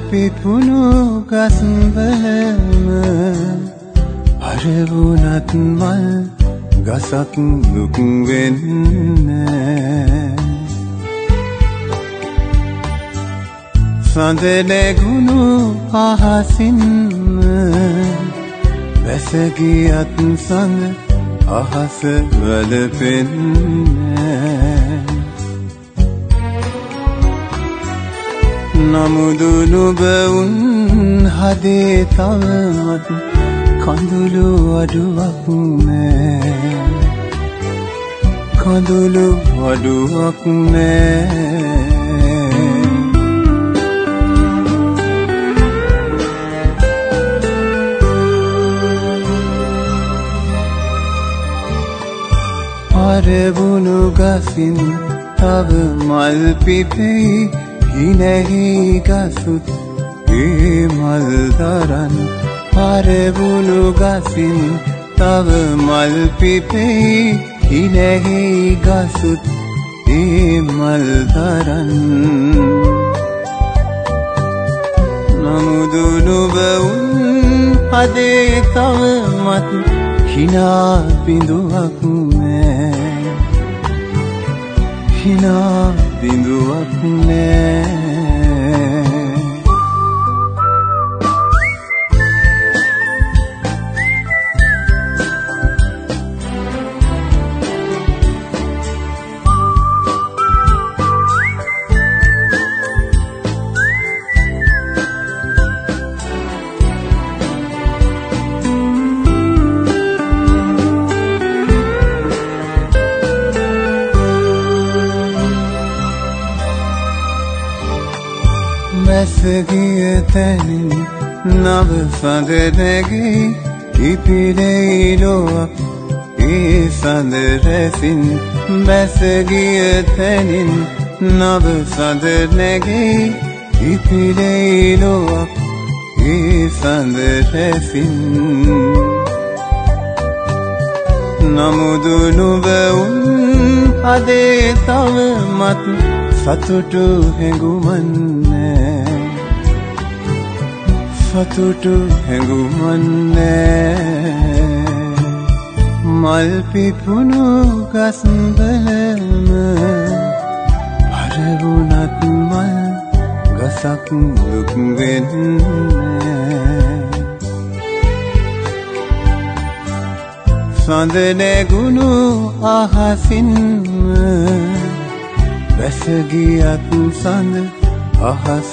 පිපුණු ගස්වලම හරවුණත් මල් ගසක් දුක් වෙන්නේ සඳ නැගුණු අහසින්ම වැස ගියත් සඳ අහස වැළපෙන්නේ නමුදු නුඹ උන් හදේ තවමත් කඳුළු අඩුවක් නෑ කඳුළු අඩුවක් නෑ හරවුණු ගසින් තව මල් පිපෙයි හිනෙහි ගසුත් ඒ මල් දරන් හරවුණු ගසින් තව මල් පිපෙයි හිනෙහි ගසුත් ඒ මල් දරන් නමුදු නුඹ උන් හදේ තවමත් හිනා බිඳුවක් නෑ හිනා බිඳුවක් නෑ වැසගිය තැනින් නව සඳ නැගෙයි ඉපිලෙයි ලොවක් ඒ සඳ රැසින් වැසගිය තැනින් නව සඳ නැගෙයි ඉපිලෙයි ලොවක් ඒ සඳ රැසින් නමුදු නුඹ උන් හදේ තවමත් සතුටු හැඟුමන්නේ සතුටු හැඟුමන්නේ මල් පිපුණු ගස්වලම හරවුණත් මල් ගසක් දුක් වෙන්නේ සඳ නැගුණු අහසින්ම වැස ගියත් සඳ අහස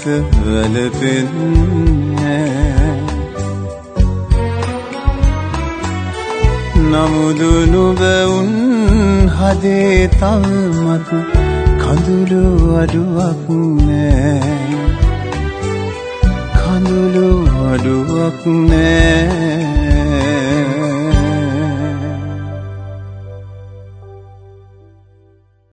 වැළපෙන්නේ නමුදු නුඹ උන් හදේ තවමත් කඳුළු අඩුවක් නෑ කඳුළු අඩුවක් නෑ